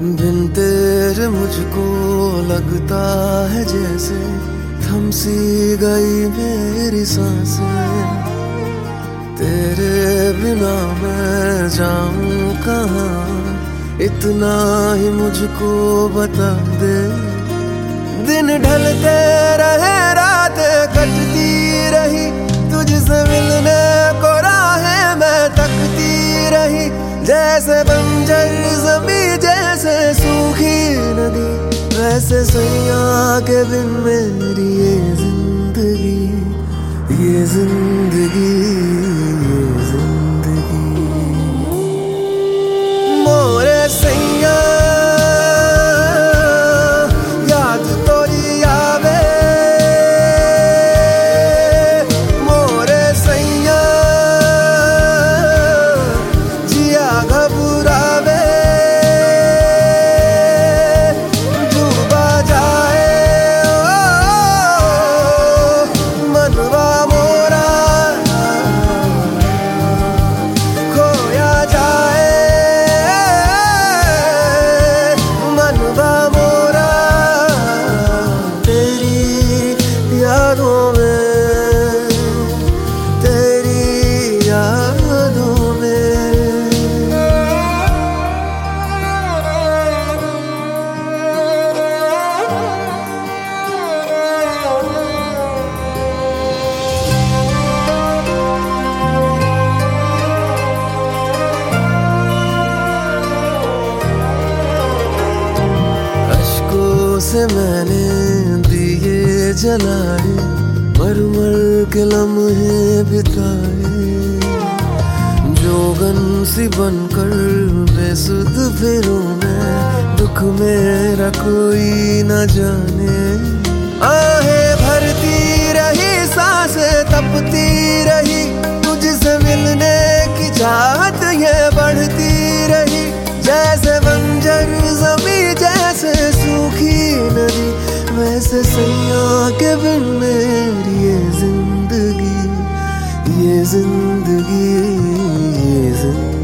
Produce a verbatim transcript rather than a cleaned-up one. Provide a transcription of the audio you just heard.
बिन तेरे मुझको लगता है जैसे थम सी गई मेरी सांसें। तेरे बिना मैं जाऊं कहाँ, इतना ही मुझको बता दे। दिन ढलते रहे रातें कटती रही, तुझसे मिलने को राहें मैं तकती रही। जैसे बंजर ज़मीं जैसे सूखी नदी, वैसे सैया के बिन मेरी ये जिंदगी, ये जिंदगी, ये जिंदगी। मोरे सैया याद तोरी आवे, मोरे सैया जिया घबरावे। डूबा जाए ओ मनवा मोरा, खोया जाए मनवा मोरा। तेरी यादों में, तेरी यादों में। अश्कों से मैंने दिए जलाए, मर मर के लम्हे बिताए। जोगन सी बनकर बेसुध फिरूं मैं, दुख मेरा कोई न जाने। आहें भरती रही, सांसें तपती रही, तुझसे मिलने की चाहत ये बढ़ती रही। जैसे बंजर ज़मीं जैसे सूखी नदी, वैसे सैया के बिन मेरी ये जिंदगी, ये जिंदगी, ये जिंदगी।